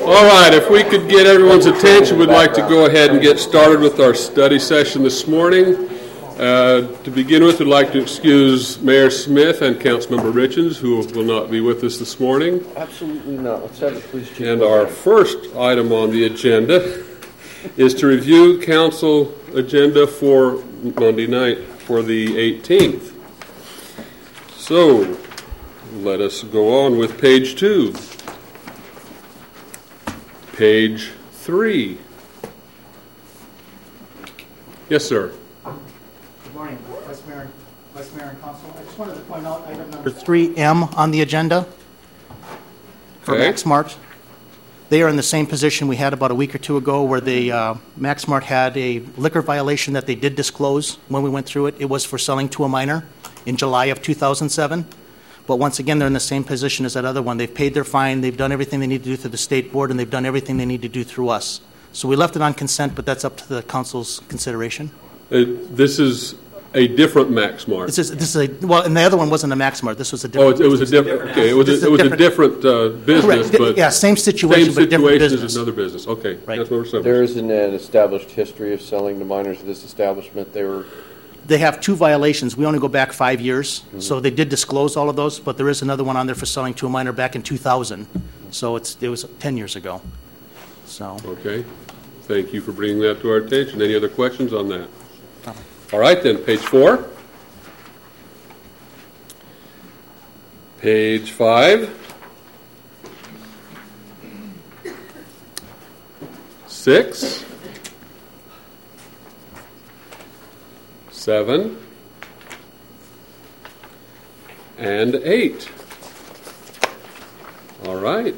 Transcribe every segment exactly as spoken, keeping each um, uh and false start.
All right, if we could get everyone's attention, we'd like to go ahead and get started with our study session this morning. Uh, to begin with, we'd like to excuse Mayor Smith and Councilmember Richens, who will not be with us this morning. Absolutely not. Let's have the police chief. And our first item on the agenda is to review council agenda for Monday night for the eighteenth. So, let us go on with page two. Page three. Yes, sir. Good morning, Vice Mayor, Vice Mayor and Council. I just wanted to point out item number three M on the agenda for Okay. MaxMart. They are in the same position we had about a week or two ago, where the uh, MaxMart had a liquor violation that they did disclose when we went through it. It was for selling to a minor in July of two thousand seven. But once again, they're in the same position as that other one. They've paid their fine, they've done everything they need to do through the state board, and they've done everything they need to do through us. So we left it on consent, but that's up to the council's consideration. Uh, this is a different MaxMart. This is, this is a, well, and the other one wasn't a MaxMart. This was a Oh, different. it, it was a different. Okay, it was This is a, a it was a different- different uh, business, Correct. but Yeah, same situation, same but different situation business. as another business. Okay, Right. Councilmember Summers. There isn't an established history of selling to minors at this establishment. They were They have two violations. We only go back five years, Mm-hmm. so they did disclose all of those, but there is another one on there for selling to a minor back in two thousand. So it's, it was ten years ago. So, Okay, thank you for bringing that to our attention. Any other questions on that? All right, then, page four. Page five. Six. Seven. And eight. All right.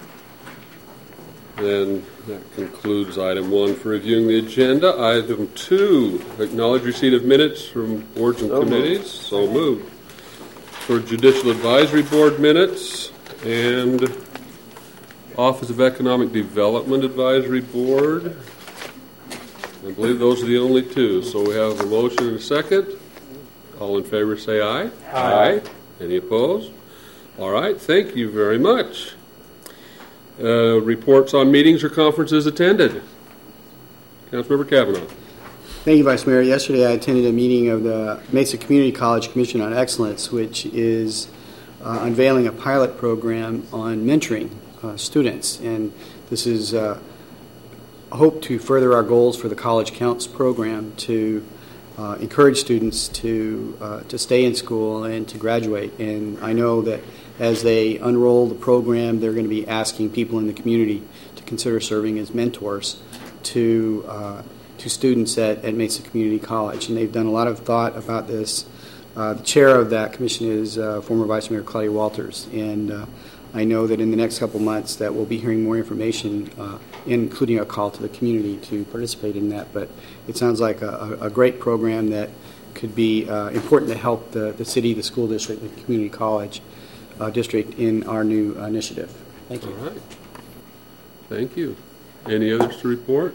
Then that concludes item one for reviewing the agenda. Item two, acknowledge receipt of minutes from boards and So moved. committees. So moved. For Judicial Advisory Board minutes and Office of Economic Development Advisory Board. I believe those are the only two. So we have a motion and a second. All in favor say aye. Aye. Any opposed? All right, thank you very much. Uh, reports on meetings or conferences attended. Councilmember Kavanaugh. Thank you, Vice Mayor. Yesterday I attended a meeting of the Mesa Community College Commission on Excellence, which is uh, unveiling a pilot program on mentoring uh, students. And this is uh, a hope to further our goals for the College Counts program to uh, encourage students to, uh, to stay in school and to graduate. And I know that as they unroll the program, they're going to be asking people in the community to consider serving as mentors to uh, to students at, at Mesa Community College, and they've done a lot of thought about this. Uh, the chair of that commission is uh, former Vice Mayor Claudia Walters, and uh, I know that in the next couple months that we'll be hearing more information, uh, including a call to the community to participate in that. But it sounds like a, a great program that could be uh, important to help the, the city, the school district, the community college uh, district in our new uh, initiative. Thank you. All right. Thank you. Any others to report?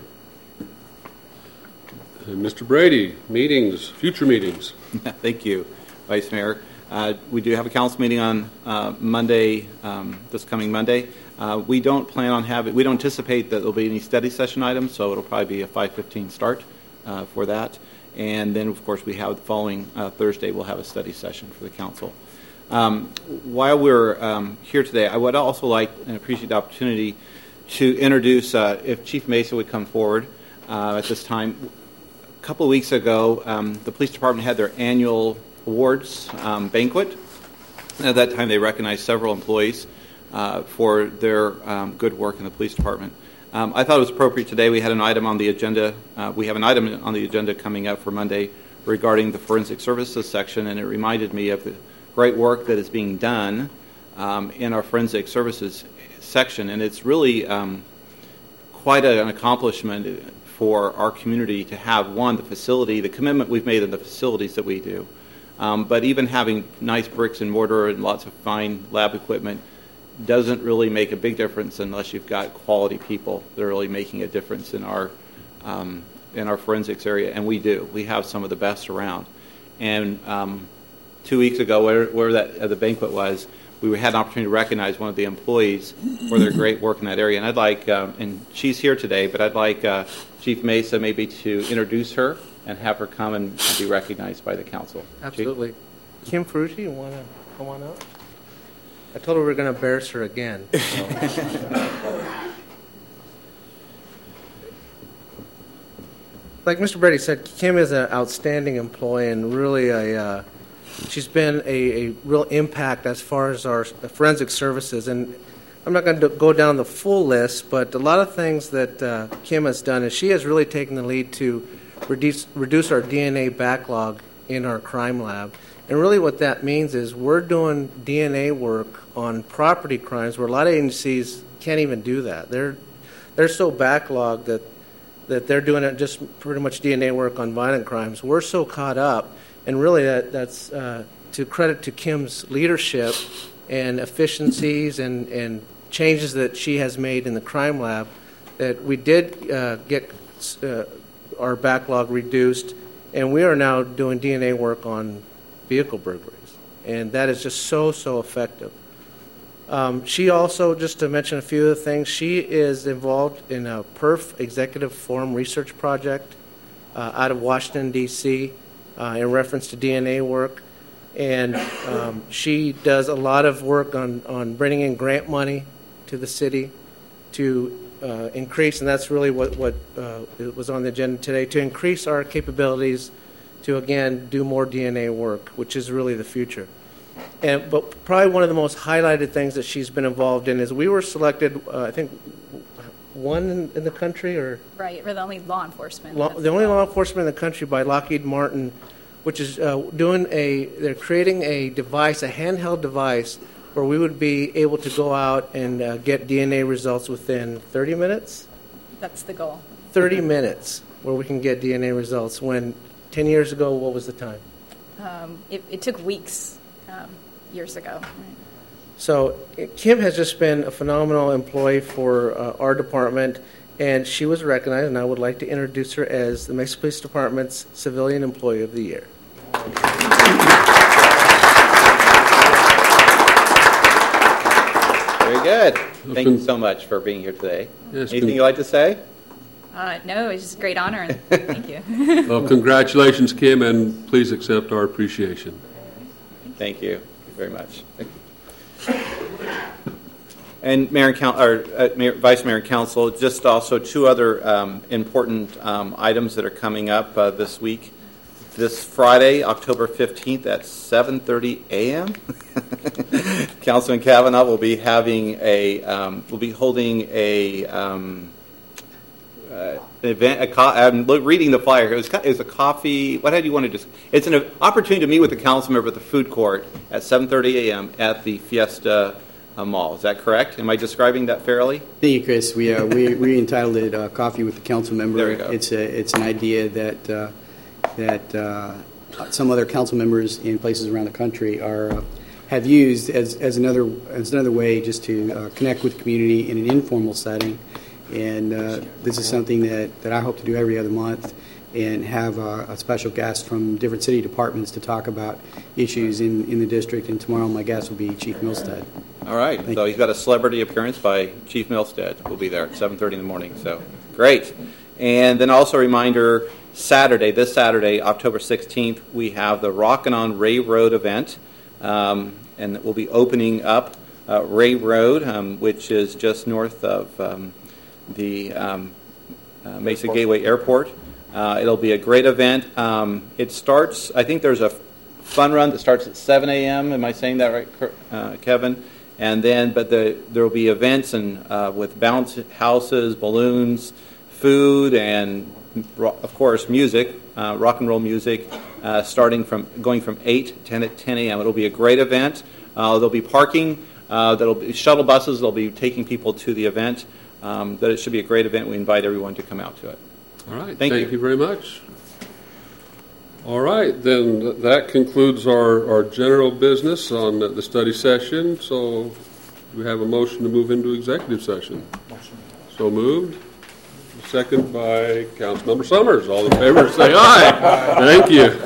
And Mister Brady, meetings, future meetings. Thank you, Vice Mayor. Uh, we do have a council meeting on uh, Monday, um, this coming Monday. Uh, we don't plan on having, we don't anticipate that there'll be any study session items, so it'll probably be a five fifteen start uh, for that. And then, of course, we have the following uh, Thursday, we'll have a study session for the council. Um, while we're um, here today, I would also like and appreciate the opportunity to introduce, uh, if Chief Mesa would come forward uh, at this time. A couple of weeks ago, um, the police department had their annual awards um, banquet. At that time, they recognized several employees uh, for their um, good work in the police department. Um, I thought it was appropriate today. We had an item on the agenda. Uh, we have an item on the agenda coming up for Monday regarding the forensic services section, and it reminded me of the great work that is being done um, in our forensic services section, and it's really um, quite a, an accomplishment for our community to have, one, the facility, the commitment we've made in the facilities that we do, um, but even having nice bricks and mortar and lots of fine lab equipment doesn't really make a big difference unless you've got quality people that are really making a difference in our um, in our forensics area, and we do. We have some of the best around. And um, two weeks ago, where, where that uh, the banquet was, we had an opportunity to recognize one of the employees for their great work in that area. And I'd like, um, and she's here today, but I'd like uh, Chief Mesa maybe to introduce her and have her come and be recognized by the council. Absolutely. Chief? Kim Ferrucci, you want to come on up? I told her we were going to embarrass her again. So. Like Mister Brady said, Kim is an outstanding employee and really a, uh, she's been a, a real impact as far as our forensic services. And I'm not going to go down the full list, but a lot of things that uh, Kim has done is she has really taken the lead to reduce, reduce our D N A backlog in our crime lab. And really what that means is we're doing D N A work on property crimes where a lot of agencies can't even do that. They're, they're so backlogged that that they're doing it just pretty much D N A work on violent crimes. We're so caught up, and really that, that's uh, to credit to Kim's leadership and efficiencies and, and changes that she has made in the crime lab, that we did uh, get uh, our backlog reduced, and we are now doing D N A work on vehicle burglaries, and that is just so, so effective. Um, she also, just to mention a few of the things, she is involved in a P E R F Executive Forum research project uh, out of Washington, D C, uh, in reference to D N A work. And um, she does a lot of work on, on bringing in grant money to the city to uh, increase, and that's really what, what uh, was on the agenda today, to increase our capabilities to, again, do more D N A work, which is really the future. And, but probably one of the most highlighted things that she's been involved in is we were selected, uh, I think, one in, in the country, or right, we're the only law enforcement. Law, the only law enforcement in the country by Lockheed Martin, which is uh, doing a, they're creating a device, a handheld device, where we would be able to go out and uh, get D N A results within thirty minutes. That's the goal. thirty minutes, where we can get D N A results. When ten years ago, what was the time? Um, it, it took weeks. Um, years ago. Right. So Kim has just been a phenomenal employee for uh, our department, and she was recognized, and I would like to introduce her as the Mesa Police Department's Civilian Employee of the Year. Very good. Thank you so much for being here today. Yes, Anything you'd like to say? Uh, no, it's just a great honor. And thank you. Well, congratulations, Kim, and please accept our appreciation. Thank you very much. And Mayor and Council, or uh, Mayor, Vice Mayor and Council, just also two other um, important um, items that are coming up uh, this week. This Friday, October fifteenth at seven thirty a.m. Councilman Kavanaugh will be having a, um, will be holding a. Um, Uh, an event. A co- I'm reading the flyer. It was, it was a coffee. What had you want to just? It's an opportunity to meet with the council member at the food court at seven thirty a.m. at the Fiesta uh, Mall. Is that correct? Am I describing that fairly? Thank you, Chris. We uh, we, we entitled it uh, "Coffee with the Council Member." There we go. It's a it's an idea that uh, that uh, some other council members in places around the country are uh, have used as as another as another way just to uh, connect with the community in an informal setting. And uh, this is something that, that I hope to do every other month, and have uh, a special guest from different city departments to talk about issues in, in the district. And tomorrow my guest will be Chief Milstead. All right. Thank so you. He's got a celebrity appearance by Chief Milstead. We'll be there at seven thirty in the morning. So great. And then also a reminder, Saturday, this Saturday, October sixteenth, we have the Rockin' on Ray Road event, um, and we'll be opening up uh, Ray Road, um, which is just north of um, the um, uh, Mesa Gateway Airport. Uh, it'll be a great event. Um, it starts, I think there's a fun run that starts at seven a.m. Am I saying that right, uh, Kevin? And then, but the, there will be events and uh, with bounce houses, balloons, food, and of course music, uh, rock and roll music, uh, starting from going from eight to ten at ten a.m. It'll be a great event. Uh, there'll be parking. Uh, there'll be shuttle buses. They'll be taking people to the event. Um, but it should be a great event. We invite everyone to come out to it. All right. Thank, Thank you. you very much. All right. Then th- that concludes our, our general business on the study session. So we have a motion to move into executive session. Motion. So moved. Second by Councilmember Summers. All in favor say aye. Thank you.